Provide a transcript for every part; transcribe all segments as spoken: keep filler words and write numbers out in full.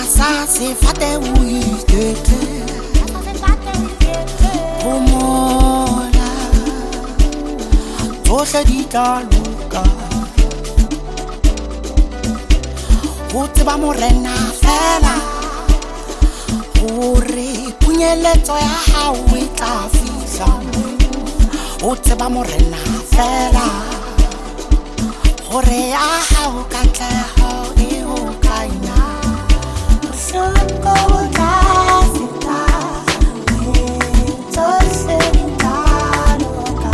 ça c'est faté oui que Pomola Tohle di taluka Ho tseba morena fela hore punyeletso ya hao e tla fihla Ho tseba morena fela hore ya hao ka tleho e ho kaina Soko ta sita to se ta loka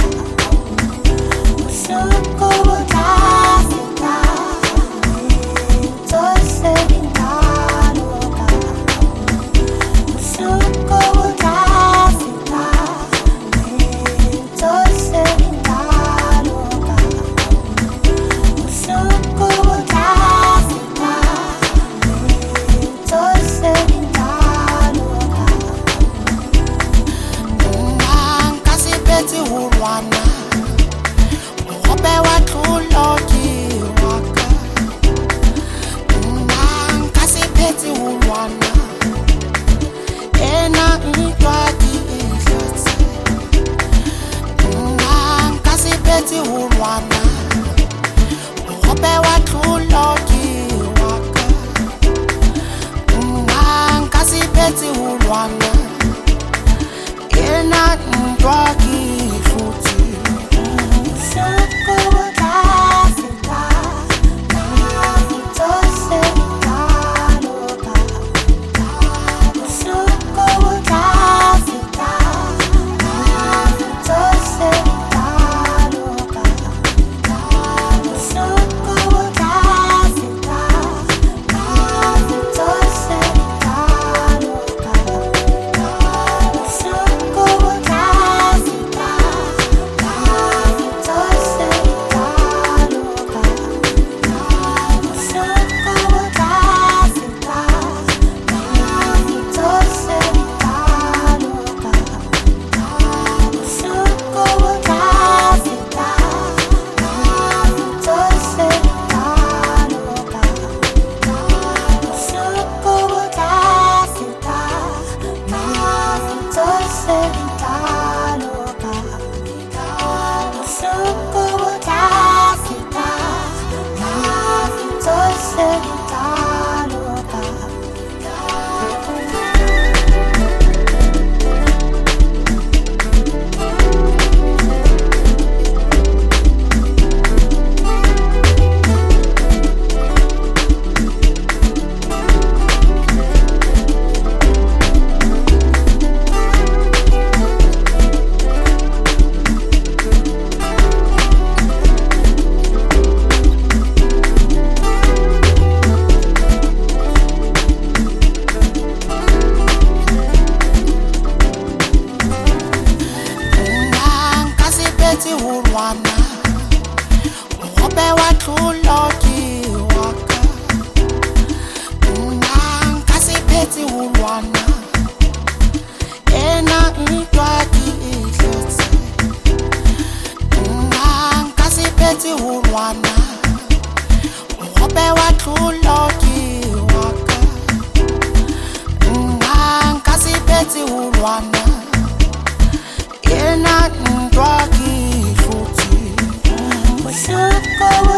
Soko ta sita to se ta loka Soko ta sita to se ta loka Soko ta sita to se ta loka Nka se petse ho lwana Hope wa tlolo ke waka Nka se petse ho lwana Ena ntwa ke ihlotse Nka se petse ho lwana Hope wa tlolo ke waka Nka se petse ho lwana Ena ntwa ke ihlotse Soko ta sita to se ta loka Soko ta sita to se ta loka Soko ta sita to se ta loka Soko ta sita to se ta loka Soko ta sita to se ta loka Soko ta sita to se ta loka Soko ta sita to se ta loka Soko ta sita to se ta loka Nka se petse ho lwana Hope wa tlolo ke waka Nka se petse ho lwana Ena ntwa ke ihlotse Nka se petse ho lwana Hope wa tlolo ke waka Nka se petse ho lwana Ena ntwa ke ihlotse Soko